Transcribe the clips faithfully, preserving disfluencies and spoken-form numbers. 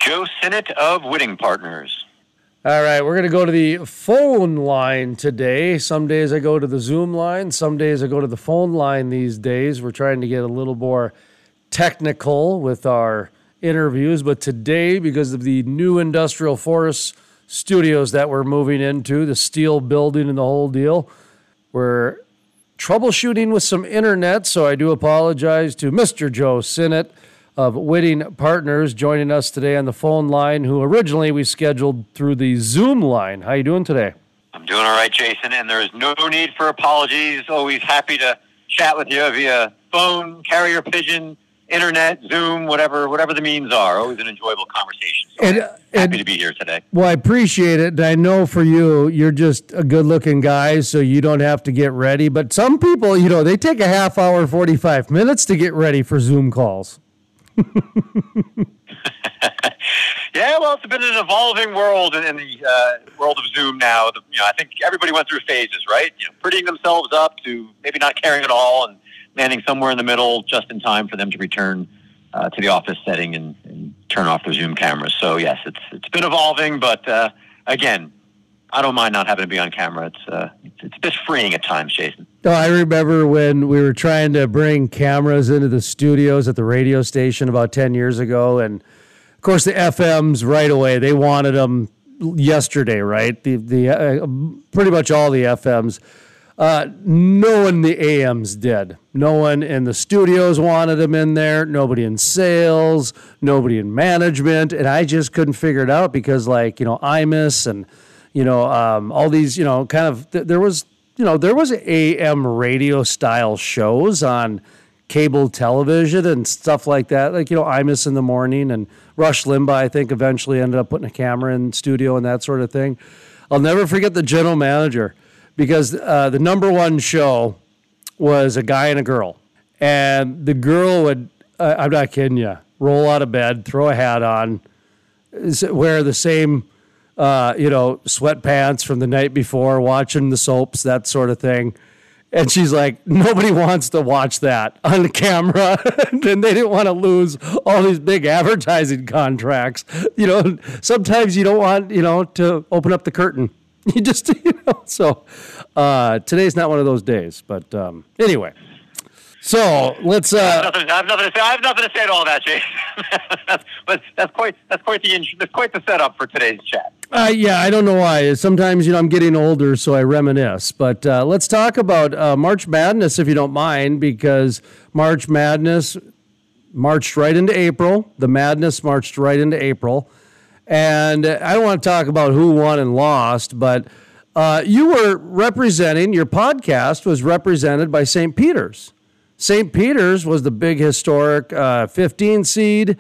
Joe Sinnott of Whitting Partners. All right, we're going to go to the phone line today. Some days I go to the Zoom line. Some days I go to the phone line these days. We're trying to get a little more technical with our interviews. But today, because of the new industrial forest studios that we're moving into, the steel building and the whole deal, we're troubleshooting with some internet. So I do apologize to Mister Joe Sinnott of Whitting Partners joining us today on the phone line, who originally we scheduled through the Zoom line. How you doing today? I'm doing all right, Jason, and there is no need for apologies. Always happy to chat with you via phone, carrier pigeon, internet, Zoom, whatever whatever the means are. Always an enjoyable conversation. So and, happy and, to be here today. Well, I appreciate it. I know for you, you're just a good-looking guy, so you don't have to get ready. But some people, you know, they take a half hour, forty-five minutes to get ready for Zoom calls. Yeah, well, it's been an evolving world in, in the uh, world of Zoom now. The, you know, I think everybody went through phases, right? You know, prettying themselves up to maybe not caring at all, and landing somewhere in the middle just in time for them to return uh, to the office setting and, and turn off their Zoom cameras. So yes, it's it's been evolving, but uh, again, I don't mind not having to be on camera. It's uh, it's, it's a bit freeing at times, Jason. Oh, I remember when we were trying to bring cameras into the studios at the radio station about ten years ago. And, of course, the F Ms right away, they wanted them yesterday, right? The the uh, pretty much all the F Ms. Uh, no one in the A Ms did. No one in the studios wanted them in there. Nobody in sales. Nobody in management. And I just couldn't figure it out because, like, you know, I M I S and, you know, um, all these, you know, kind of, th- there was... You know, there was A M radio style shows on cable television and stuff like that. Like, you know, I M I S in the morning, and Rush Limbaugh, I think, eventually ended up putting a camera in studio and that sort of thing. I'll never forget the general manager, because uh, the number one show was a guy and a girl. And the girl would, uh, I'm not kidding you, roll out of bed, throw a hat on, wear the same Uh, you know, sweatpants from the night before, watching the soaps, that sort of thing. And she's like, nobody wants to watch that on camera. And they didn't want to lose all these big advertising contracts. You know, sometimes you don't want, you know, to open up the curtain. You just, you know, so uh, today's not one of those days. But um, anyway. So let's. Uh, I, have nothing, I have nothing to say. I have nothing to say to all that, Jason. that's, but that's quite that's quite the that's quite the setup for today's chat. Uh, yeah, I don't know why. Sometimes, you know, I'm getting older, so I reminisce. But uh, let's talk about uh, March Madness, if you don't mind, because March Madness marched right into April. The Madness marched right into April, and I don't want to talk about who won and lost, but uh, you were representing. Your podcast was represented by Saint Peter's. Saint Peter's was the big historic uh, fifteen seed.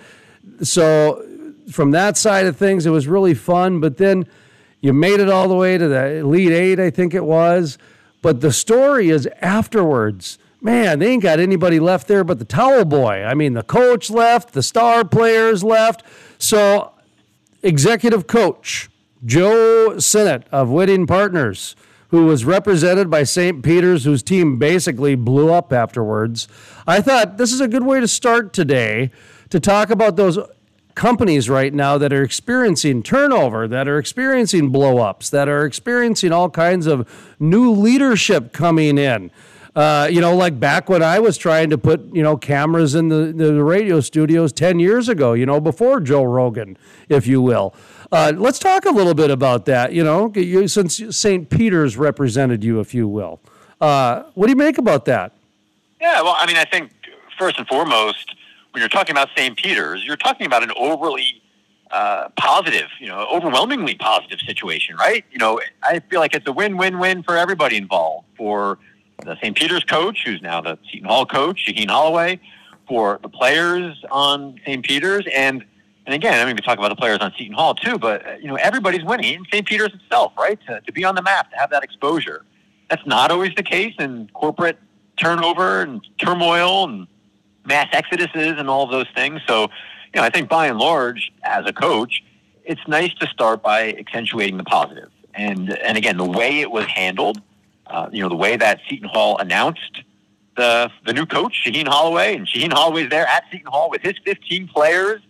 So from that side of things, it was really fun. But then you made it all the way to the Elite Eight, I think it was. But the story is afterwards. Man, they ain't got anybody left there but the towel boy. I mean, the coach left, the star players left. So executive coach Joe Sinnott of Whitting Partners, who was represented by Saint Peter's, whose team basically blew up afterwards. I thought this is a good way to start today to talk about those companies right now that are experiencing turnover, that are experiencing blow-ups, that are experiencing all kinds of new leadership coming in. Uh, you know, like back when I was trying to put, you know, cameras in the, the radio studios ten years ago, you know, before Joe Rogan, if you will. Uh, let's talk a little bit about that, you know, you, since Saint Peter's represented you, if you will. Uh, what do you make about that? Yeah, well, I mean, I think first and foremost, when you're talking about Saint Peter's, you're talking about an overly uh, positive, you know, overwhelmingly positive situation, right? You know, I feel like it's a win-win-win for everybody involved, for the Saint Peter's coach, who's now the Seton Hall coach, Shaheen Holloway, for the players on Saint Peter's, and and again, I mean, we talk about the players on Seton Hall too, but, you know, everybody's winning. Saint Peter's itself, right? To, to be on the map, to have that exposure. That's not always the case in corporate turnover and turmoil and mass exoduses and all of those things. So, you know, I think by and large, as a coach, it's nice to start by accentuating the positive. And, and again, the way it was handled, uh, you know, the way that Seton Hall announced the the new coach, Shaheen Holloway, and Shaheen Holloway's there at Seton Hall with his fifteen players,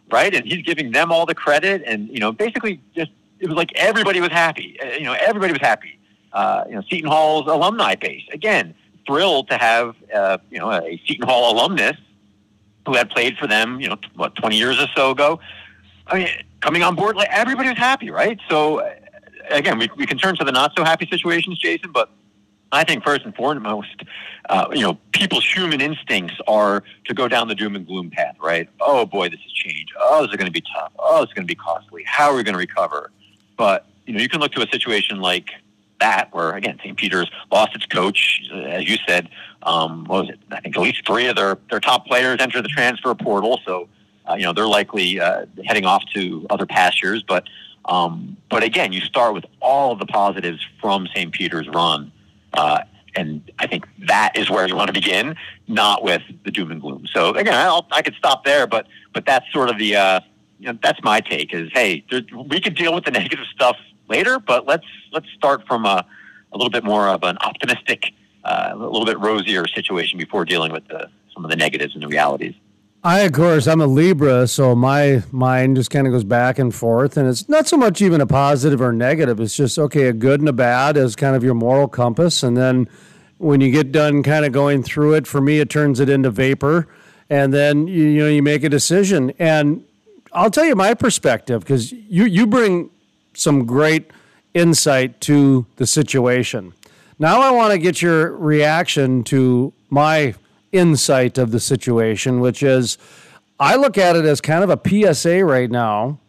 right? And he's giving them all the credit, and you know, basically, just it was like everybody was happy. Uh, you know, everybody was happy. Uh, you know, Seton Hall's alumni base again thrilled to have uh, you know a Seton Hall alumnus who had played for them, you know, what twenty years or so ago. I mean, coming on board, like everybody was happy, right? So uh, again, we we can turn to the not so happy situations, Jason, but I think first and foremost, uh, you know, people's human instincts are to go down the doom and gloom path, right? Oh boy, this has changed. Oh, this is going to be tough. Oh, this is going to be costly. How are we going to recover? But you know, you can look to a situation like that, where again, Saint Peter's lost its coach, as you said. Um, what was it? I think at least three of their their top players entered the transfer portal, so uh, you know they're likely uh, heading off to other pastures. But um, but again, you start with all of the positives from Saint Peter's run. Uh, and I think that is where you want to begin, not with the doom and gloom. So again, I'll, I could stop there, but but that's sort of the uh, you know, that's my take. Is hey, there, we could deal with the negative stuff later, but let's let's start from a, a little bit more of an optimistic, uh, a little bit rosier situation before dealing with the, some of the negatives and the realities. I, of course, I'm a Libra, so my mind just kind of goes back and forth, and it's not so much even a positive or negative. It's just, okay, a good and a bad is kind of your moral compass, and then when you get done kind of going through it, for me, it turns it into vapor, and then, you, you know, you make a decision. And I'll tell you my perspective, because you, you bring some great insight to the situation. Now I want to get your reaction to my insight of the situation, which is I look at it as kind of a P S A right now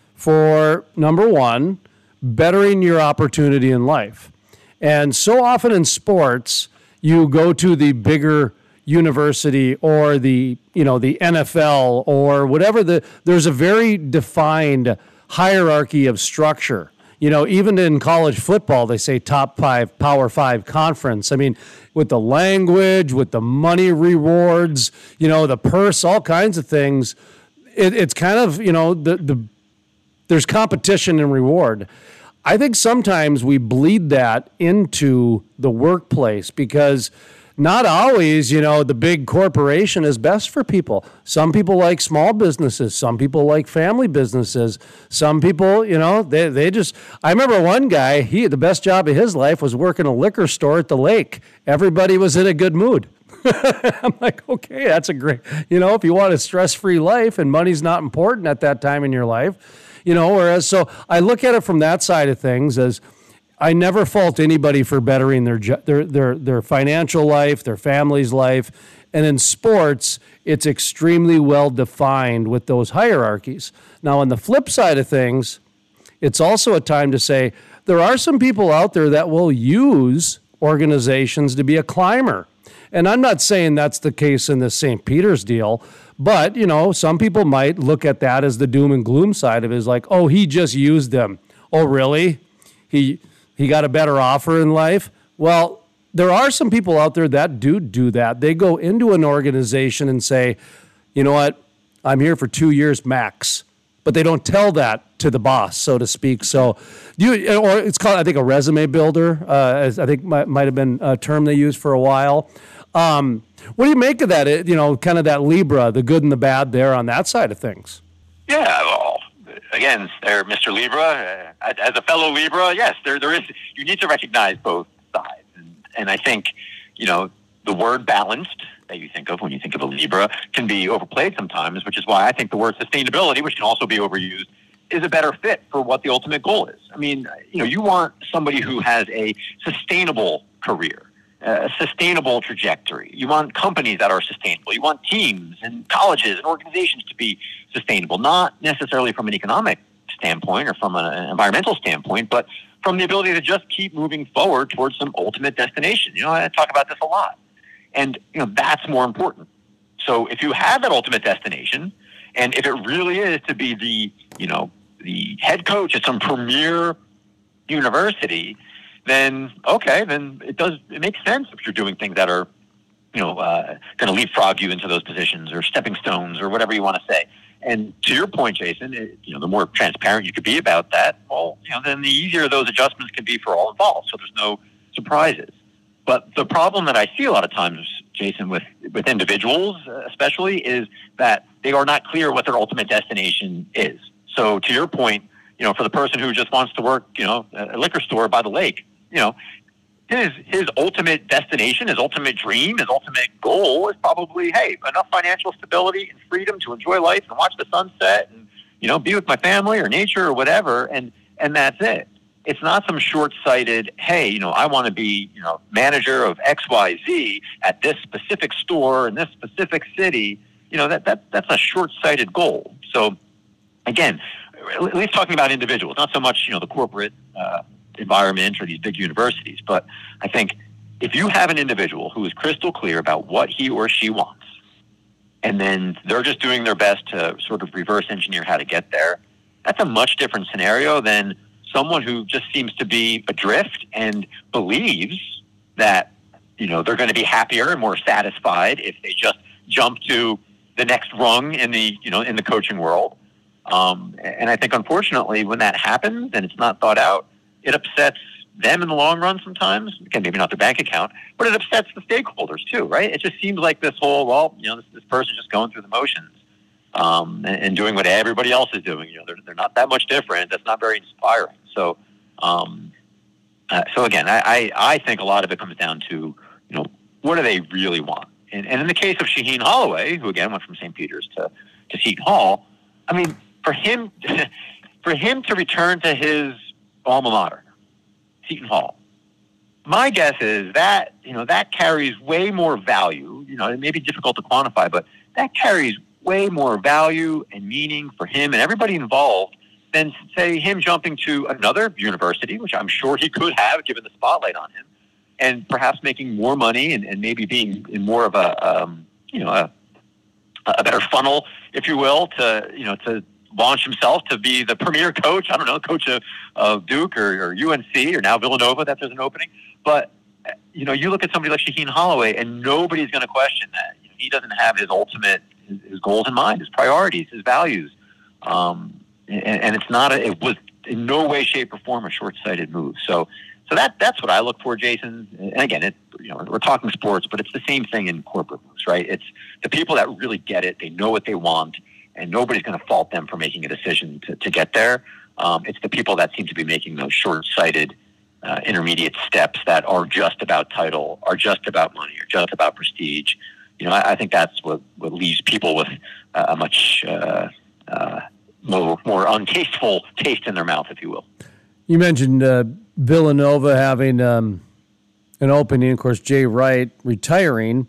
for, number one, bettering your opportunity in life. And so often in sports, you go to the bigger university or the, you know, the N F L or whatever. The there's a very defined hierarchy of structure. You know, even in college football, they say top five, power five conference. I mean, with the language, with the money rewards, you know, the purse, all kinds of things. It, it's kind of, you know, the the there's competition and reward. I think sometimes we bleed that into the workplace because not always, you know, the big corporation is best for people. Some people like small businesses. Some people like family businesses. Some people, you know, they they just, I remember one guy, he the best job of his life was working a liquor store at the lake. Everybody was in a good mood. I'm like, okay, that's a great, you know, if you want a stress-free life and money's not important at that time in your life, you know, whereas, so I look at it from that side of things as, I never fault anybody for bettering their their their their financial life, their family's life. And in sports, it's extremely well defined with those hierarchies. Now, on the flip side of things, it's also a time to say there are some people out there that will use organizations to be a climber. And I'm not saying that's the case in the Saint Peter's deal, but, you know, some people might look at that as the doom and gloom side of it, is like, oh, he just used them. Oh, really? He... He got a better offer in life. Well, there are some people out there that do do that. They go into an organization and say, you know what, I'm here for two years max. But they don't tell that to the boss, so to speak. So, you or it's called, I think, a resume builder. Uh, as I think might, might have been a term they used for a while. Um, what do you make of that? It, you know, kind of that Libra, the good and the bad there on that side of things. Yeah, well, again, there, Mister Libra, uh, as a fellow Libra, yes, there there is. You need to recognize both sides, and, and I think, you know, the word balanced that you think of when you think of a Libra can be overplayed sometimes, which is why I think the word sustainability, which can also be overused, is a better fit for what the ultimate goal is. I mean, you know, you want somebody who has a sustainable career, a sustainable trajectory. You want companies that are sustainable. You want teams and colleges and organizations to be sustainable, not necessarily from an economic standpoint or from an environmental standpoint, but from the ability to just keep moving forward towards some ultimate destination. You know, I talk about this a lot. And, you know, that's more important. So if you have that ultimate destination, and if it really is to be the, you know, the head coach at some premier university, then, okay, then it does, it makes sense if you're doing things that are, you know, uh, going to leapfrog you into those positions or stepping stones or whatever you want to say. And to your point, Jason, it, you know, the more transparent you could be about that, well, you know, then the easier those adjustments can be for all involved. So there's no surprises. But the problem that I see a lot of times, Jason, with, with individuals especially, is that they are not clear what their ultimate destination is. So to your point, you know, for the person who just wants to work, you know, at a liquor store by the lake, you know, his his ultimate destination, his ultimate dream, his ultimate goal is probably, hey, enough financial stability and freedom to enjoy life and watch the sunset and, you know, be with my family or nature or whatever, and and that's it. It's not some short-sighted, hey, you know, I want to be, you know, manager of X Y Z at this specific store in this specific city. You know, that that that's a short-sighted goal. So, again, at least talking about individuals, not so much, you know, the corporate uh, environment or these big universities. But I think if you have an individual who is crystal clear about what he or she wants, and then they're just doing their best to sort of reverse engineer how to get there, that's a much different scenario than someone who just seems to be adrift and believes that, you know, they're going to be happier and more satisfied if they just jump to the next rung in the, you know, in the coaching world. Um, and I think, unfortunately, when that happens and it's not thought out, it upsets them in the long run sometimes. Again, maybe not their bank account, but it upsets the stakeholders too, right? It just seems like this whole, well, you know, this, this person's just going through the motions um, and, and doing what everybody else is doing. You know, they're, they're not that much different. That's not very inspiring. So, um, uh, so again, I, I, I think a lot of it comes down to, you know, what do they really want? And, and in the case of Shaheen Holloway, who again went from Saint Peter's to, to Seton Hall, I mean, for him, for him to return to his alma mater, Seton Hall, my guess is that, you know, that carries way more value. You know, it may be difficult to quantify, but that carries way more value and meaning for him and everybody involved than, say, him jumping to another university, which I'm sure he could have given the spotlight on him, and perhaps making more money and, and maybe being in more of a, um, you know, a, a better funnel, if you will, to, you know, to launch himself to be the premier coach. I don't know, coach of, of Duke or, or U N C or now Villanova, that there's an opening. But, you know, you look at somebody like Shaheen Holloway and nobody's going to question that. You know, he doesn't have his ultimate, his, his goals in mind, his priorities, his values. Um, and, and it's not, a, it was in no way, shape, or form a short-sighted move. So, so that that's what I look for, Jason. And again, it, you know, we're talking sports, but it's the same thing in corporate moves, right? It's the people that really get it. They know what they want, and nobody's going to fault them for making a decision to, to get there. Um, it's the people that seem to be making those short-sighted uh, intermediate steps that are just about title, are just about money, or just about prestige. You know, I, I think that's what, what leaves people with uh, a much uh, uh, more, more untasteful taste in their mouth, if you will. You mentioned uh, Villanova having um, an opening. Of course, Jay Wright retiring,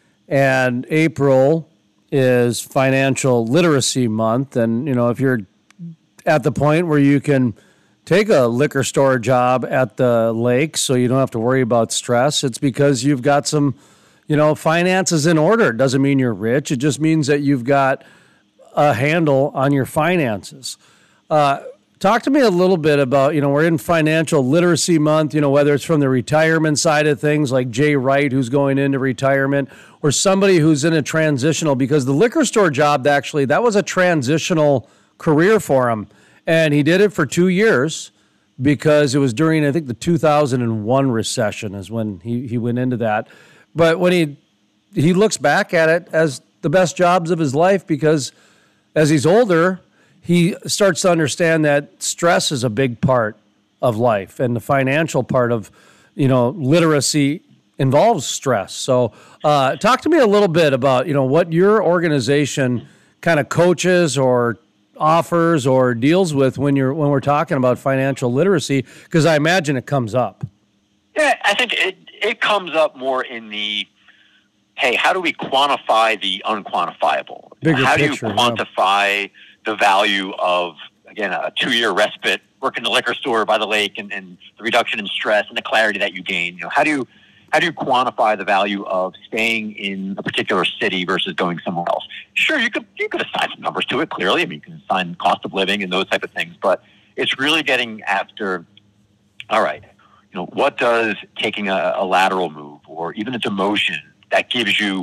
and April is Financial Literacy Month. And, you know, if you're at the point where you can take a liquor store job at the lake so you don't have to worry about stress, it's because you've got some, you know, finances in order. It doesn't mean you're rich. It just means that you've got a handle on your finances. Uh, talk to me a little bit about, you know, we're in Financial Literacy Month, you know, whether it's from the retirement side of things like Jay Wright, who's going into retirement, or somebody who's in a transitional, because the liquor store job, actually, that was a transitional career for him. And he did it for two years because it was during, I think, the two thousand one recession is when he, he went into that. But when he he looks back at it as the best jobs of his life, because as he's older, he starts to understand that stress is a big part of life, and the financial part of, you know, literacy involves stress. So uh, talk to me a little bit about, you know, what your organization kind of coaches or offers or deals with when you're when we're talking about financial literacy, because I imagine it comes up. Yeah, I think it it comes up more in the, hey, how do we quantify the unquantifiable? Bigger how picture, do you quantify yeah. the value of, again, a two-year respite, working the liquor store by the lake, and, and the reduction in stress and the clarity that you gain? You know, how do you how do you quantify the value of staying in a particular city versus going somewhere else? Sure, you could you could assign some numbers to it. Clearly, I mean, you can assign cost of living and those type of things, but it's really getting after, all right, you know, what does taking a, a lateral move or even a demotion that gives you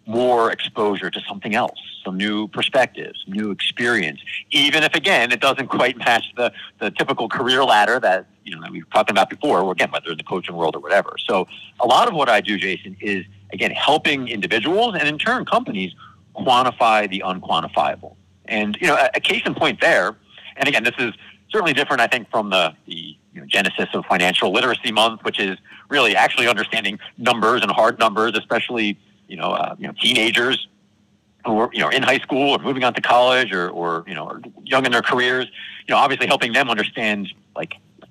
more exposure to something else, some new perspectives, new experience, even if, again, it doesn't quite match the, the typical career ladder that, you know, that we've talked about before, or again, whether in the coaching world or whatever. So a lot of what I do, Jason, is, again, helping individuals and in turn companies quantify the unquantifiable. And, you know, a, a case in point there, and again, this is certainly different, I think, from the, the you know, genesis of Financial Literacy Month, which is really actually understanding numbers and hard numbers, especially, you know, uh, you know, teenagers who are, you know, in high school or moving on to college or, or, you know, or young in their careers, you know, obviously helping them understand, like,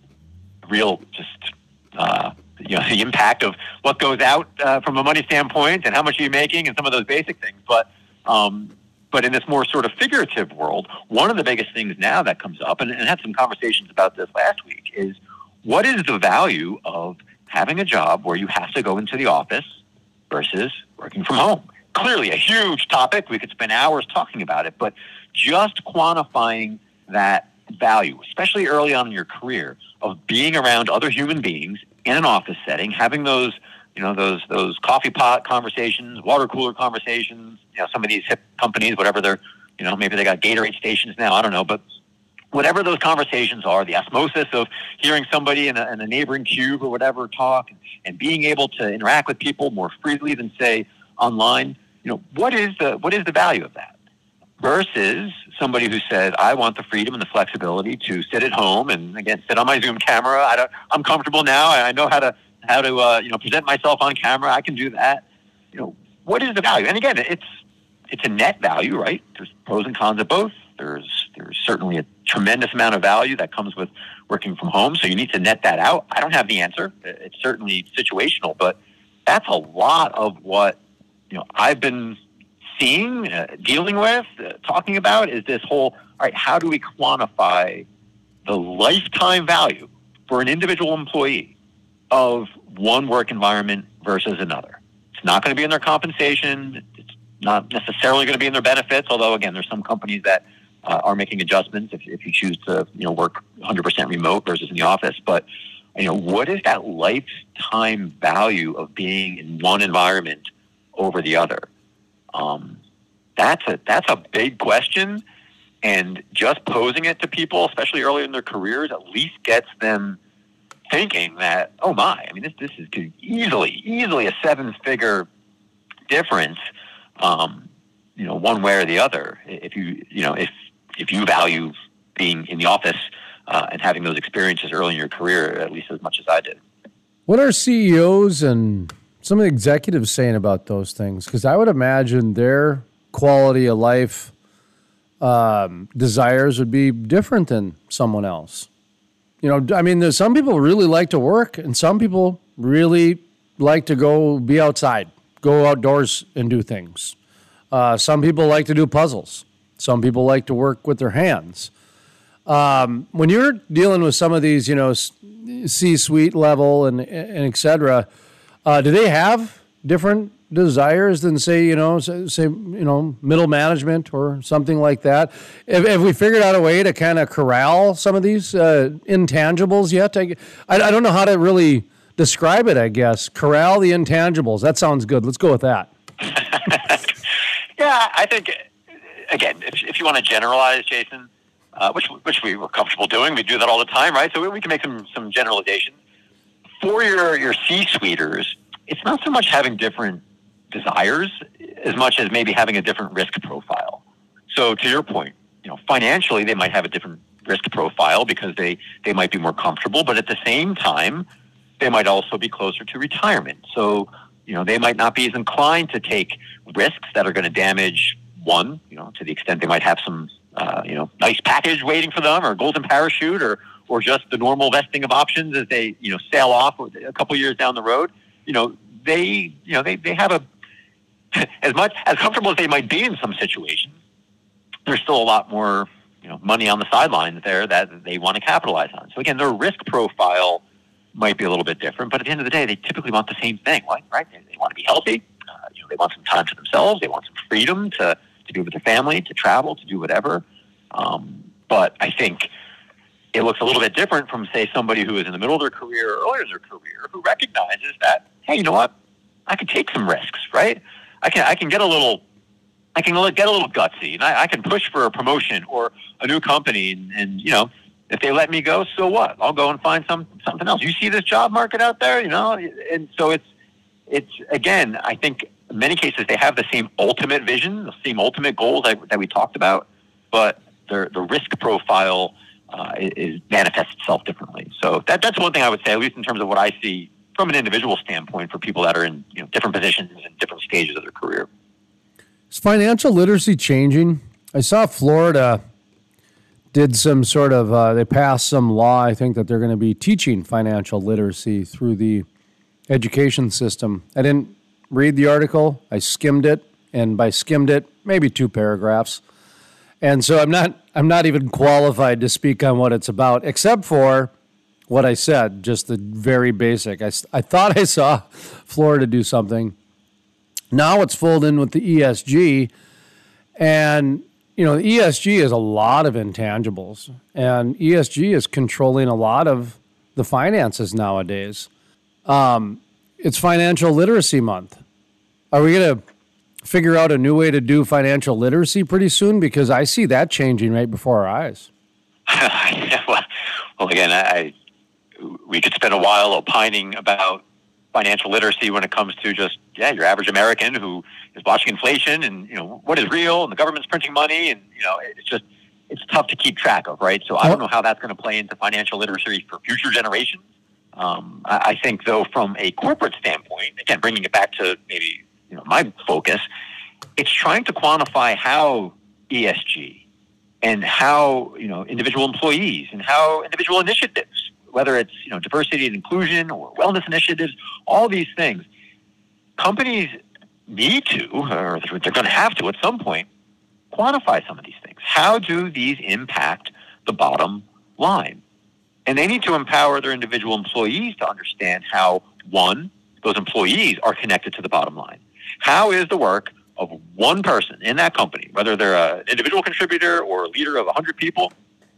real just, uh, you know, the impact of what goes out uh, from a money standpoint and how much are you making and some of those basic things. But, um, but in this more sort of figurative world, one of the biggest things now that comes up, and, and I had some conversations about this last week, is what is the value of having a job where you have to go into the office versus working from home? Clearly a huge topic. We could spend hours talking about it, but just quantifying that value, especially early on in your career, of being around other human beings in an office setting, having those, you know, those those coffee pot conversations, water cooler conversations, you know, some of these hip companies, whatever they're, you know, maybe they got Gatorade stations now, I don't know, but whatever those conversations are, the osmosis of hearing somebody in a, in a neighboring cube or whatever talk and being able to interact with people more freely than, say, online, you know, what is the what is the value of that? Versus somebody who said, I want the freedom and the flexibility to sit at home and, again, sit on my Zoom camera. I don't, I'm comfortable now. I know how to how to uh, you know, present myself on camera. I can do that. You know, what is the value? And again, it's it's a net value, right? There's pros and cons of both. There's there's certainly a tremendous amount of value that comes with working from home. So you need to net that out. I don't have the answer. It's certainly situational, but that's a lot of what, you know, I've been seeing, uh, dealing with, uh, talking about is this whole, all right, how do we quantify the lifetime value for an individual employee of one work environment versus another? It's not going to be in their compensation. It's not necessarily going to be in their benefits, although, again, there's some companies that uh, are making adjustments if, if you choose to, you know, work one hundred percent remote versus in the office. But, you know, what is that lifetime value of being in one environment over the other? Um, that's a that's a big question, and just posing it to people, especially early in their careers, at least gets them thinking that, oh my, I mean, this this is could easily easily a seven-figure difference, um, you know, one way or the other. If you you know if if you value being in the office uh, and having those experiences early in your career, at least as much as I did. What are C E Os and some of the executives saying about those things? Because I would imagine their quality of life um, desires would be different than someone else. You know, I mean, there's some people really like to work, and some people really like to go be outside, go outdoors and do things. Uh, some people like to do puzzles. Some people like to work with their hands. Um, when you're dealing with some of these, you know, C-suite level and, and et cetera, Uh, do they have different desires than, say, you know, say, say you know, middle management or something like that? Have, have we figured out a way to kind of corral some of these uh, intangibles yet? I, I, I don't know how to really describe it, I guess. Corral the intangibles. That sounds good. Let's go with that. Yeah, I think, again, if, if you want to generalize, Jason, uh, which which we were comfortable doing, we do that all the time, right? So we, we can make some, some generalizations. For your, your C-suiters, it's not so much having different desires as much as maybe having a different risk profile. So to your point, you know, financially they might have a different risk profile because they, they might be more comfortable, but at the same time, they might also be closer to retirement. So, you know, they might not be as inclined to take risks that are going to damage one, you know, to the extent they might have some, uh, you know, nice package waiting for them or golden parachute or, or just the normal vesting of options as they, you know, sail off a couple years down the road. You know, they, you know, they, they have a, as much, as comfortable as they might be in some situations, there's still a lot more, you know, money on the sidelines there that they want to capitalize on. So again, their risk profile might be a little bit different, but at the end of the day, they typically want the same thing, right? right? They, they want to be healthy. Uh, you know, they want some time to themselves. They want some freedom to, to be with their family, to travel, to do whatever. Um, but I think it looks a little bit different from, say, somebody who is in the middle of their career or earlier in their career who recognizes that, hey, you know what? I could take some risks, right? I can I can get a little I can get a little gutsy, and I, I can push for a promotion or a new company, and, and you know, if they let me go, so what? I'll go and find some something else. You see this job market out there, you know, and so it's it's again, I think in many cases they have the same ultimate vision, the same ultimate goals that, that we talked about, but their the risk profile uh, is manifests itself differently. So that that's one thing I would say, at least in terms of what I see from an individual standpoint for people that are in you know different positions and different stages of their career. Is financial literacy changing? I saw Florida did some sort of, uh, they passed some law, I think, that they're going to be teaching financial literacy through the education system. I didn't read the article. I skimmed it, and by skimmed it, maybe two paragraphs. And so I'm not I'm not even qualified to speak on what it's about, except for what I said, just the very basic. I, I thought I saw Florida do something. Now it's folded in with the E S G, and you know, the E S G is a lot of intangibles, and E S G is controlling a lot of the finances nowadays. Um, it's Financial Literacy Month. Are we going to figure out a new way to do financial literacy pretty soon? Because I see that changing right before our eyes. well, well, again, I, we could spend a while opining about financial literacy when it comes to just, yeah, your average American who is watching inflation and, you know, what is real, and the government's printing money, and, you know, it's just, it's tough to keep track of, right? So I don't know how that's going to play into financial literacy for future generations. Um, I, I think, though, from a corporate standpoint, again, bringing it back to maybe, you know, my focus, it's trying to quantify how E S G and how, you know, individual employees and how individual initiatives, whether it's, you know, diversity and inclusion or wellness initiatives, all these things, companies need to, or they're going to have to at some point, quantify some of these things. How do these impact the bottom line? And they need to empower their individual employees to understand how, one, those employees are connected to the bottom line. How is the work of one person in that company, whether they're an individual contributor or a leader of one hundred people,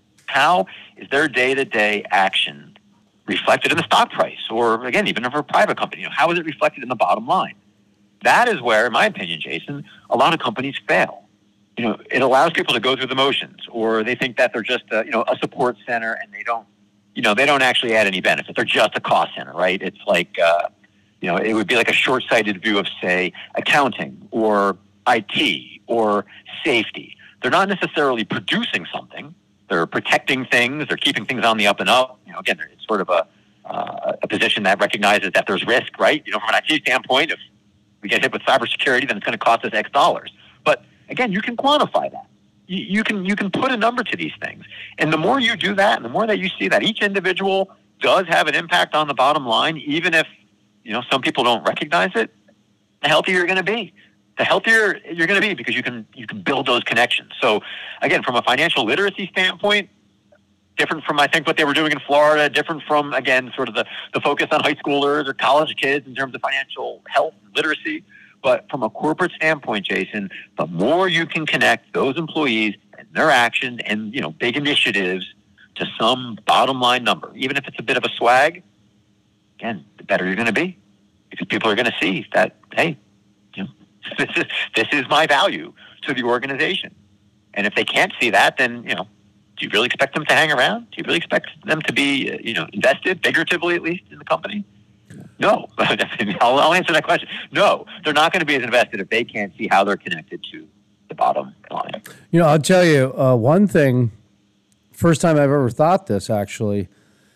how is their day-to-day action reflected in the stock price? Or, again, even if we're a private company, you know, how is it reflected in the bottom line? That is where, in my opinion, Jason, a lot of companies fail. You know, it allows people to go through the motions, or they think that they're just a, you know, a support center, and they don't, you know, they don't actually add any benefit. They're just a cost center, right? It's like, uh, you know, it would be like a short-sighted view of, say, accounting or I T or safety. They're not necessarily producing something. They're protecting things. They're keeping things on the up and up. You know, again, it's sort of a uh, a position that recognizes that there's risk, right? You know, from an I T standpoint, if we get hit with cybersecurity, then it's going to cost us X dollars. But again, you can quantify that. You, you can you can put a number to these things, and the more you do that, and the more that you see that each individual does have an impact on the bottom line, even if you know some people don't recognize it, the healthier you're going to be. The healthier you're going to be because you can you can build those connections. So again, from a financial literacy standpoint, different from I think what they were doing in Florida, different from again sort of the, the focus on high schoolers or college kids in terms of financial health and literacy. But from a corporate standpoint, Jason, the more you can connect those employees and their actions and you know big initiatives to some bottom line number, even if it's a bit of a swag, again, the better you're going to be because people are going to see that, hey, you know, this is this is my value to the organization. And if they can't see that, then, you know, do you really expect them to hang around? Do you really expect them to be, you know, invested, figuratively at least, in the company? No. I'll, I'll answer that question. No, they're not going to be as invested if they can't see how they're connected to the bottom line. You know, I'll tell you uh, one thing, first time I've ever thought this, actually,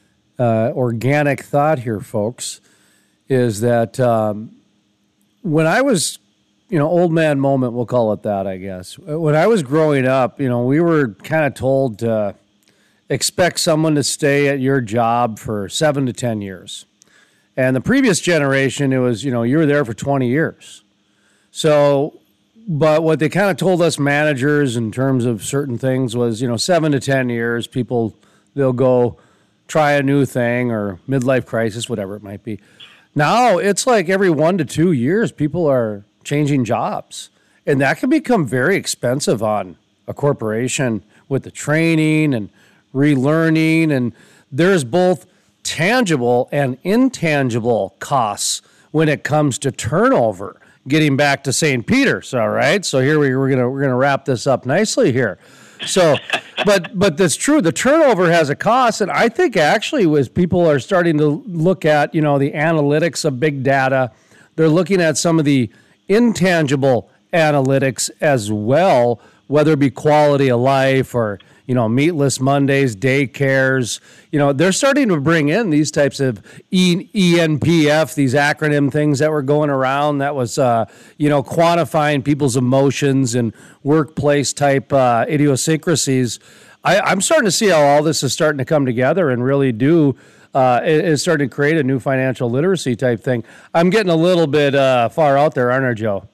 uh, organic thought here, folks, is that um, when I was, you know, old man moment, we'll call it that, I guess. When I was growing up, you know, we were kind of told to expect someone to stay at your job for seven to ten years. And the previous generation, it was, you know, you were there for twenty years. So, but what they kind of told us managers in terms of certain things was, you know, seven to ten years, people, they'll go try a new thing or midlife crisis, whatever it might be. Now it's like every one to two years, people are changing jobs. And that can become very expensive on a corporation with the training and relearning. And there's both tangible and intangible costs when it comes to turnover getting back to Saint Peter's. All right, so here we, we're gonna we're gonna wrap this up nicely here. So, but but that's true. The turnover has a cost, and I think actually, as people are starting to look at, you know, the analytics of big data, they're looking at some of the intangible analytics as well, whether it be quality of life or, you know, meatless Mondays, daycares. You know, they're starting to bring in these types of e- ENPF, these acronym things that were going around that was, uh, you know, quantifying people's emotions and workplace type uh, idiosyncrasies. I, I'm starting to see how all this is starting to come together and really do uh, is starting to create a new financial literacy type thing. I'm getting a little bit uh, far out there, aren't I, Joe?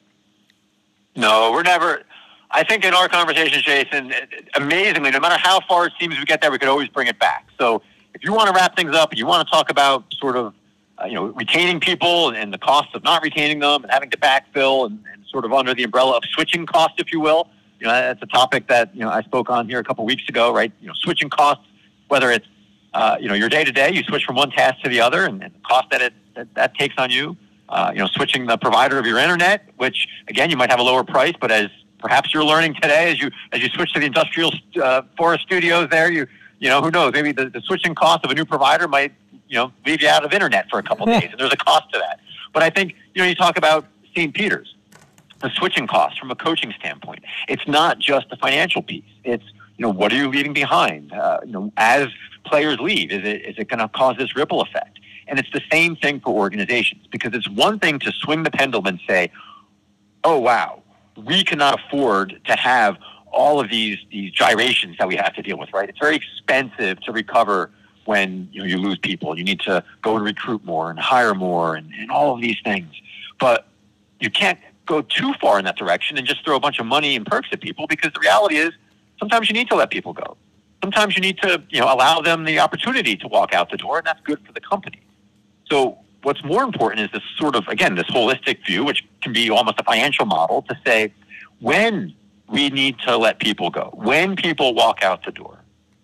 No, we're never. I think in our conversation, Jason, amazingly, no matter how far it seems we get there, we could always bring it back. So if you want to wrap things up, you want to talk about sort of, uh, you know, retaining people and the cost of not retaining them and having to backfill and, and sort of under the umbrella of switching costs, if you will. You know, that's a topic that, you know, I spoke on here a couple of weeks ago, right? You know, switching costs, whether it's, uh, you know, your day-to-day, you switch from one task to the other and, and the cost that it that, that takes on you. Uh, you know, switching the provider of your internet, which, again, you might have a lower price, but as perhaps you're learning today, as you as you switch to the industrial uh, forest studios there, you you know, who knows, maybe the, the switching cost of a new provider might, you know, leave you out of internet for a couple of days, and there's a cost to that. But I think, you know, you talk about Saint Peter's, the switching costs from a coaching standpoint. It's not just the financial piece. It's, you know, what are you leaving behind? Uh, you know, as players leave, is it is it going to cause this ripple effect? And it's the same thing for organizations, because it's one thing to swing the pendulum and say, oh, wow, we cannot afford to have all of these these gyrations that we have to deal with, right? It's very expensive to recover when, you know, you lose people. You need to go and recruit more and hire more and, and all of these things. But you can't go too far in that direction and just throw a bunch of money and perks at people, because the reality is sometimes you need to let people go. Sometimes you need to, you know, allow them the opportunity to walk out the door, and that's good for the company. So what's more important is this sort of, again, this holistic view, which can be almost a financial model, to say when we need to let people go, when people walk out the door,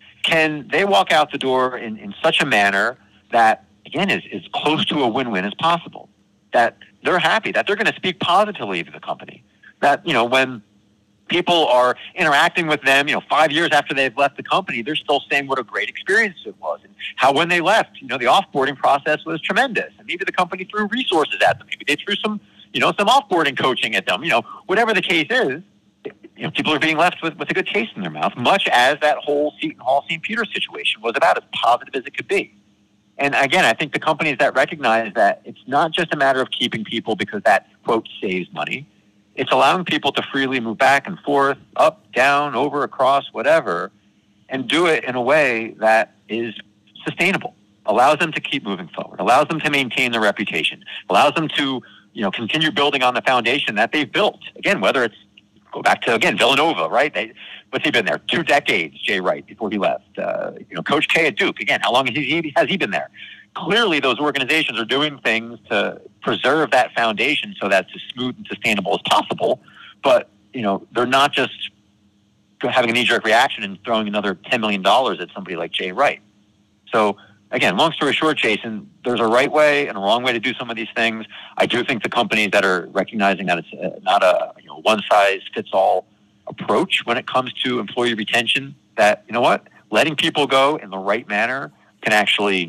can they walk out the door in, in such a manner that, again, is, is close to a win-win as possible, that they're happy, that they're going to speak positively to the company, that, you know, when people are interacting with them, you know, five years after they've left the company, they're still saying what a great experience it was and how when they left, you know, the offboarding process was tremendous. And maybe the company threw resources at them. Maybe they threw some, you know, some offboarding coaching at them. You know, whatever the case is, you know, people are being left with, with a good taste in their mouth, much as that whole Seton Hall Saint Peter's situation was about, as positive as it could be. And again, I think the companies that recognize that it's not just a matter of keeping people because that, quote, saves money. It's allowing people to freely move back and forth, up, down, over, across, whatever, and do it in a way that is sustainable, allows them to keep moving forward, allows them to maintain their reputation, allows them to, you know, continue building on the foundation that they've built. Again, whether it's, go back to, again, Villanova, right? They, what's he been there? Two decades, Jay Wright, before he left. Uh, you know, Coach K at Duke, again, how long has he, has he been there? Clearly, those organizations are doing things to preserve that foundation so that's as smooth and sustainable as possible. But, you know, they're not just having a knee-jerk reaction and throwing another ten million dollars at somebody like Jay Wright. So, again, long story short, Jason, there's a right way and a wrong way to do some of these things. I do think the companies that are recognizing that it's not a, you know, one-size-fits-all approach when it comes to employee retention, that, you know what, letting people go in the right manner can actually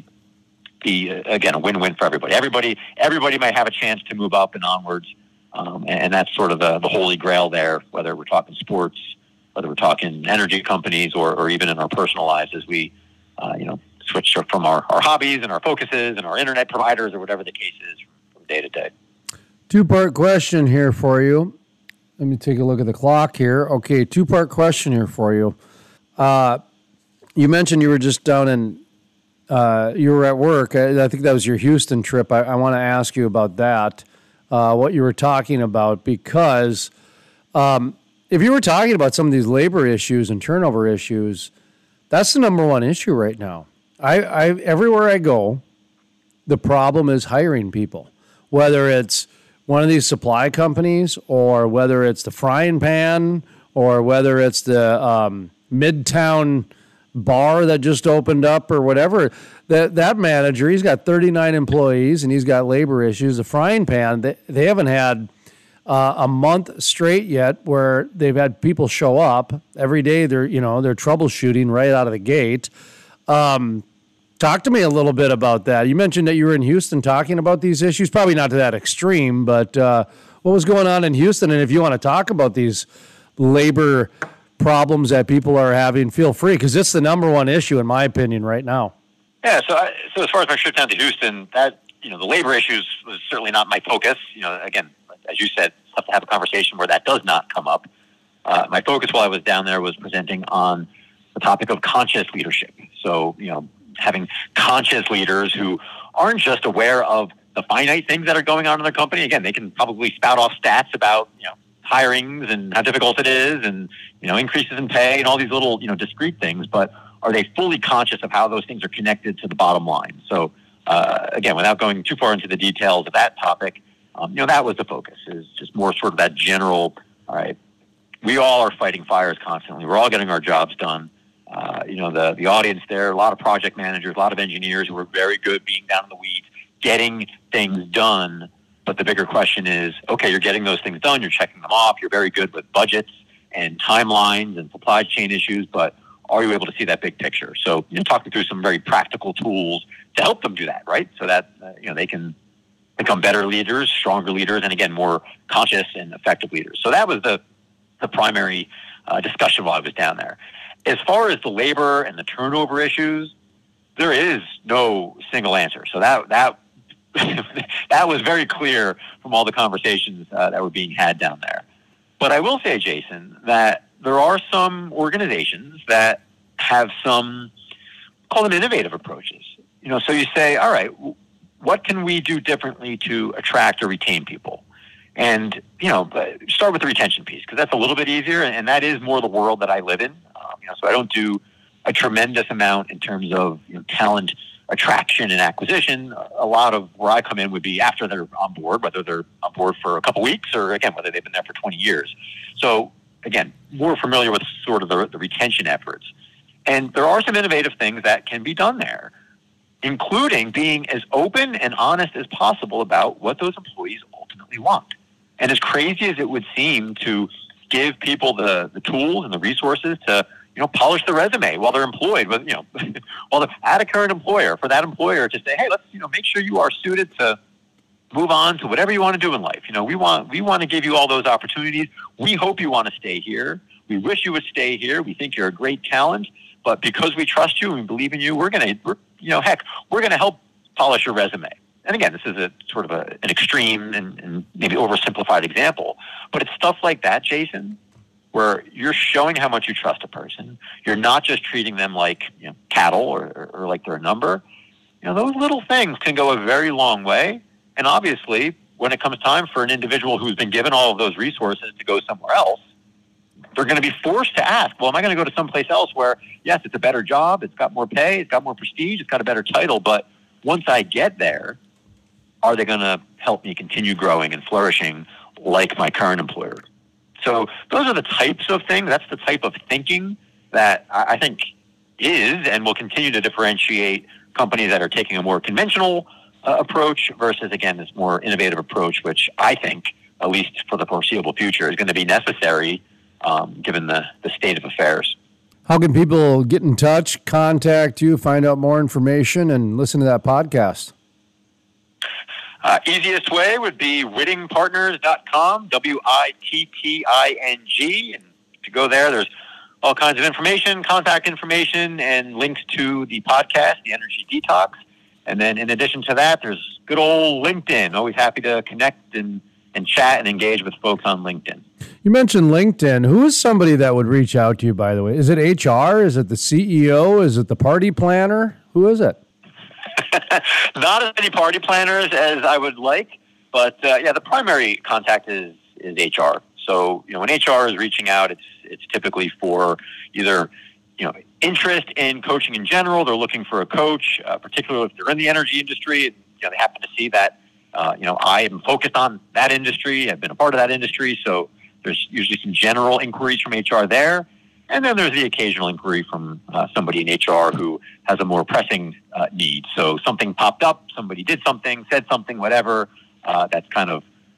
be, again, a win-win for everybody. Everybody everybody might have a chance to move up and onwards, um, and, and that's sort of the, the holy grail there, whether we're talking sports, whether we're talking energy companies, or, or even in our personal lives as we, uh, you know, switch from our, our hobbies and our focuses and our internet providers or whatever the case is from day to day. Two-part question here for you. Let me take a look at the clock here. Okay, two-part question here for you. Uh, you mentioned you were just down in Uh, you were at work. I, I think that was your Houston trip. I, I want to ask you about that, uh, what you were talking about, because um, if you were talking about some of these labor issues and turnover issues, that's the number one issue right now. I, I everywhere I go, the problem is hiring people, whether it's one of these supply companies or whether it's the Frying Pan or whether it's the um, Midtown bar that just opened up or whatever. That that manager, he's got thirty-nine employees and he's got labor issues. The Frying Pan, they, they haven't had uh, a month straight yet where they've had people show up every day. They're, you know, they're troubleshooting right out of the gate. Um, talk to me a little bit about that. You mentioned that you were in Houston talking about these issues, probably not to that extreme, but uh, what was going on in Houston? And if you want to talk about these labor problems that people are having, feel free, because it's the number one issue, in my opinion, right now. Yeah, so I, so as far as my trip down to Houston, that, you know, the labor issues was certainly not my focus. You know, again, as you said, have to have a conversation where that does not come up. Uh, my focus while I was down there was presenting on the topic of conscious leadership. So, you know, having conscious leaders who aren't just aware of the finite things that are going on in their company. Again, they can probably spout off stats about, you know, hirings and how difficult it is and, you know, increases in pay and all these little, you know, discrete things, but are they fully conscious of how those things are connected to the bottom line? So, uh, again, without going too far into the details of that topic, um, you know, that was the focus, is just more sort of that general, all right, we all are fighting fires constantly. We're all getting our jobs done. Uh, you know, the, the audience there, a lot of project managers, a lot of engineers who are very good being down in the weeds, getting things done. But the bigger question is, okay, you're getting those things done, you're checking them off, you're very good with budgets and timelines and supply chain issues, but are you able to see that big picture? So, you know, talking through some very practical tools to help them do that, right? So that, uh, you know, they can become better leaders, stronger leaders, and again, more conscious and effective leaders. So that was the, the primary uh, discussion while I was down there. As far as the labor and the turnover issues, there is no single answer. So that, that, that was very clear from all the conversations uh, that were being had down there. But I will say, Jason, that there are some organizations that have some, call them innovative approaches. You know, so you say, all right, what can we do differently to attract or retain people? And, you know, start with the retention piece, because that's a little bit easier, and that is more the world that I live in. Um, you know, so I don't do a tremendous amount in terms of, you know, talent attraction and acquisition. A lot of where I come in would be after they're on board, whether they're on board for a couple weeks or, again, whether they've been there for twenty years. So, again, more familiar with sort of the, the retention efforts. And there are some innovative things that can be done there, including being as open and honest as possible about what those employees ultimately want. And as crazy as it would seem to give people the, the tools and the resources to, you know, polish the resume while they're employed with, you know, while they're at a current employer, for that employer to say, hey, let's, you know, make sure you are suited to move on to whatever you want to do in life. You know, we want, we want to give you all those opportunities. We hope you want to stay here. We wish you would stay here. We think you're a great talent, but because we trust you and we believe in you, we're going to, we're, you know, heck, we're going to help polish your resume. And again, this is a sort of a, an extreme and, and maybe oversimplified example, but it's stuff like that, Jason, where you're showing how much you trust a person. You're not just treating them like, you know, cattle or, or, or like they're a number. You know, those little things can go a very long way. And obviously, when it comes time for an individual who's been given all of those resources to go somewhere else, they're going to be forced to ask, well, am I going to go to someplace else where, yes, it's a better job, it's got more pay, it's got more prestige, it's got a better title, but once I get there, are they going to help me continue growing and flourishing like my current employer? So those are the types of things, that's the type of thinking that I think is and will continue to differentiate companies that are taking a more conventional uh, approach versus, again, this more innovative approach, which I think, at least for the foreseeable future, is going to be necessary um, given the, the state of affairs. How can people get in touch, contact you, find out more information, and listen to that podcast? Uh, easiest way would be witting partners dot com, W I T T I N G. And to go there, there's all kinds of information, contact information, and links to the podcast, The Energy Detox. And then in addition to that, there's good old LinkedIn. Always happy to connect and, and chat and engage with folks on LinkedIn. You mentioned LinkedIn. Who is somebody that would reach out to you, by the way? Is it H R? Is it the C E O? Is it the party planner? Who is it? Not as many party planners as I would like, but uh, yeah, the primary contact is, is H R. So, you know, when H R is reaching out, it's it's typically for either, you know, interest in coaching in general. They're looking for a coach, uh, particularly if they're in the energy industry. And, you know, they happen to see that, uh, you know, I am focused on that industry. I've been a part of that industry. So there's usually some general inquiries from H R there. And then there's the occasional inquiry from uh, somebody in H R who has a more pressing uh, need. So something popped up, somebody did something, said something, whatever. Uh, that's kind of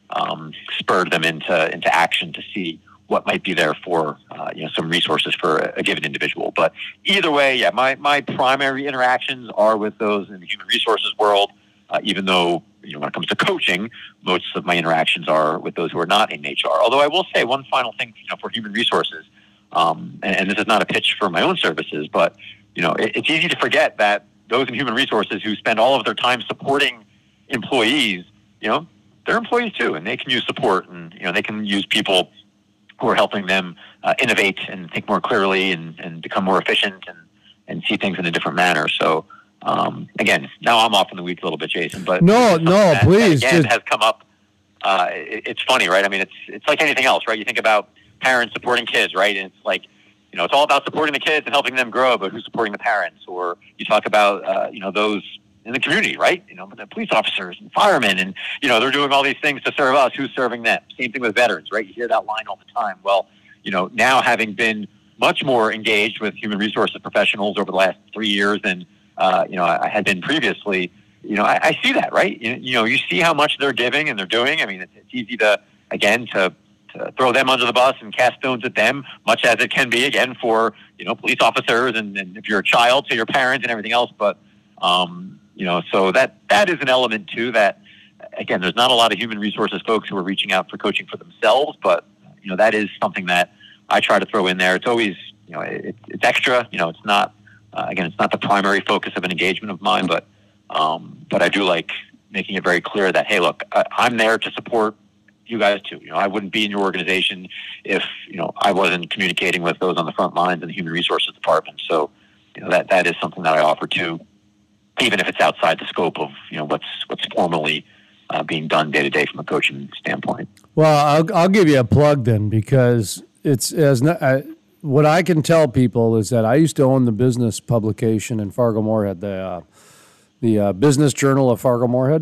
um, spurred them into into action to see what might be there for uh, you know some resources for a, a given individual. But either way, yeah, my my primary interactions are with those in the human resources world. Uh, even though you know when it comes to coaching, most of my interactions are with those who are not in H R. Although I will say one final thing, you know, for human resources, um, and, and this is not a pitch for my own services, but you know, it, it's easy to forget that those in human resources who spend all of their time supporting employees, you know, they're employees too, and they can use support, and you know, they can use people who are helping them uh, innovate and think more clearly and, and become more efficient and, and see things in a different manner. So, um, again, now I'm off in the weeds a little bit, Jason, but no, no, that, please. That again, just... has come up. Uh, it, it's funny, right? I mean, it's, it's like anything else, right? You think about parents supporting kids, right? And it's like, you know, it's all about supporting the kids and helping them grow, but who's supporting the parents? Or you talk about, uh, you know, those in the community, right? You know, the police officers and firemen, and, you know, they're doing all these things to serve us. Who's serving them? Same thing with veterans, right? You hear that line all the time. Well, you know, now having been much more engaged with human resources professionals over the last three years than, uh, you know, I, I had been previously, you know, I, I see that, right? You, you know, you see how much they're giving and they're doing. I mean, it's, it's easy to, again, to, to throw them under the bus and cast stones at them, much as it can be, again, for, you know, police officers and, and if you're a child, to your parents and everything else. But, um, you know, so that, that is an element too that, again, there's not a lot of human resources folks who are reaching out for coaching for themselves, but, you know, that is something that I try to throw in there. It's always, you know, it, it's extra, you know, it's not, uh, again, it's not the primary focus of an engagement of mine, but, um, but I do like making it very clear that, hey, look, I, I'm there to support you guys too. You know, I wouldn't be in your organization if, you know, I wasn't communicating with those on the front lines in the human resources department. So, you know, that, that is something that I offer too, even if it's outside the scope of, you know, what's, what's formally uh, being done day to day from a coaching standpoint. Well, I'll, I'll give you a plug then, because it's as not, I, what I can tell people is that I used to own the business publication in Fargo-Moorhead, the, uh, the uh, Business Journal of Fargo-Moorhead.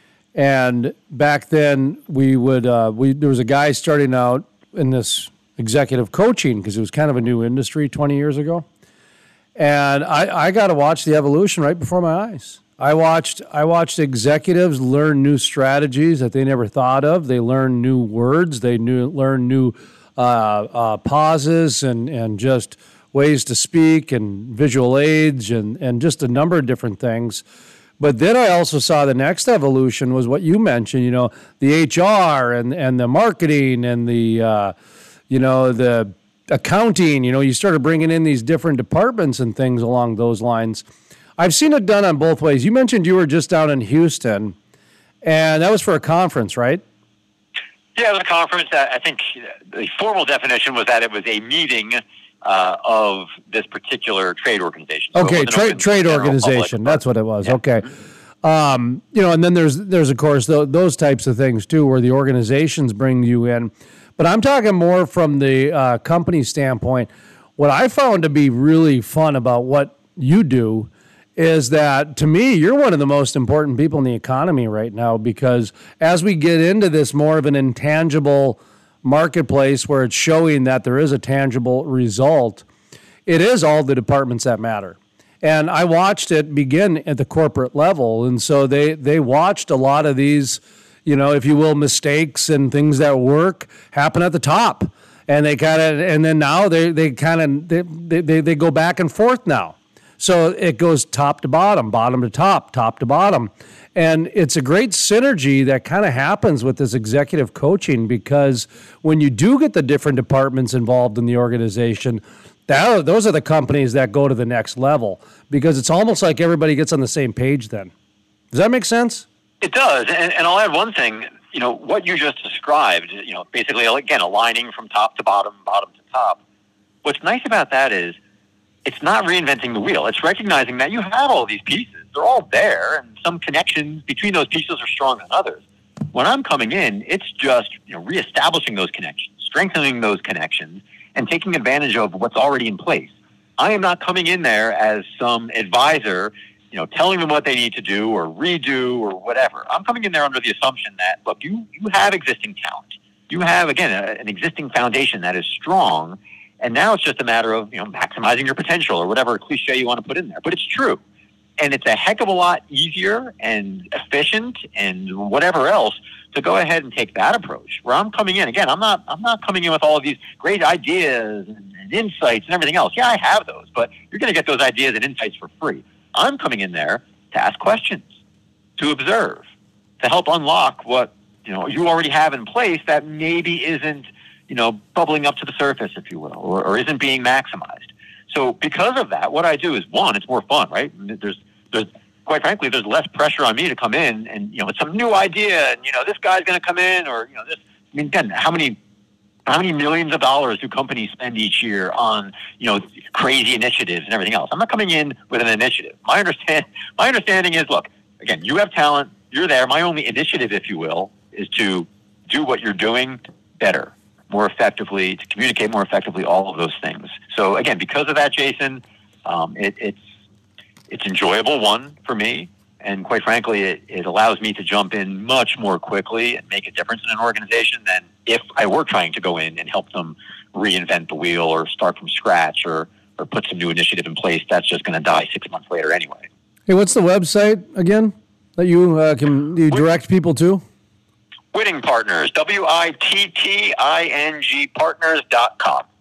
And back then, we would uh, we there was a guy starting out in this executive coaching because it was kind of a new industry twenty years ago, and I, I got to watch the evolution right before my eyes. I watched I watched executives learn new strategies that they never thought of. They learned new words. They knew learned new uh, uh, pauses and and just ways to speak and visual aids and and just a number of different things. But then I also saw the next evolution was what you mentioned, you know, the H R and, and the marketing and the, uh, you know, the accounting. You know, you started bringing in these different departments and things along those lines. I've seen it done on both ways. You mentioned you were just down in Houston, and that was for a conference, right? Yeah, it was a conference. I think the formal definition was that it was a meeting Uh, of this particular trade organization. So okay, trade trade organization. Public, That's what it was. Yeah. Okay. Um, you know, and then there's, there's of course, th- those types of things, too, where the organizations bring you in. But I'm talking more from the uh, company standpoint. What I found to be really fun about what you do is that, to me, you're one of the most important people in the economy right now, because as we get into this more of an intangible marketplace where it's showing that there is a tangible result, it is all the departments that matter. And I watched it begin at the corporate level. And so they, they watched a lot of these, you know, if you will, mistakes and things that work happen at the top. And they kind of, and then now they, they kind of, they, they, they go back and forth now. So it goes top to bottom, bottom to top, top to bottom. And it's a great synergy that kind of happens with this executive coaching, because when you do get the different departments involved in the organization, that, those are the companies that go to the next level, because it's almost like everybody gets on the same page then. Does that make sense? It does. And, and I'll add one thing. You know, what you just described, you know, basically, again, aligning from top to bottom, bottom to top. What's nice about that is it's not reinventing the wheel. It's recognizing that you have all these pieces. They're all there, and some connections between those pieces are stronger than others. When I'm coming in, it's just, you know, reestablishing those connections, strengthening those connections, and taking advantage of what's already in place. I am not coming in there as some advisor, you know, telling them what they need to do or redo or whatever. I'm coming in there under the assumption that, look, you, you have existing talent. You have, again, a, an existing foundation that is strong, and now it's just a matter of, you know, maximizing your potential or whatever cliche you want to put in there. But it's true. And it's a heck of a lot easier and efficient and whatever else to go ahead and take that approach where I'm coming in. Again, I'm not I'm not coming in with all of these great ideas and, and insights and everything else. Yeah, I have those, but you're going to get those ideas and insights for free. I'm coming in there to ask questions, to observe, to help unlock what, you know, you already have in place that maybe isn't, you know, bubbling up to the surface, if you will, or, or isn't being maximized. So because of that, what I do is, one, it's more fun, right? There's there's quite frankly, there's less pressure on me to come in and, you know, it's some new idea and, you know, this guy's going to come in or, you know, this, I mean, again, how many, how many millions of dollars do companies spend each year on, you know, crazy initiatives and everything else? I'm not coming in with an initiative. My understand, my understanding is, look, again, you have talent, you're there. My only initiative, if you will, is to do what you're doing better, more effectively, to communicate more effectively, all of those things. So again, because of that, Jason, um, it, it's, It's enjoyable, one, for me, and quite frankly, it, it allows me to jump in much more quickly and make a difference in an organization than if I were trying to go in and help them reinvent the wheel or start from scratch or, or put some new initiative in place that's just going to die six months later anyway. Hey, what's the website again that you uh, can you direct people to? Witting Partners, W I T T I N G partners dot com.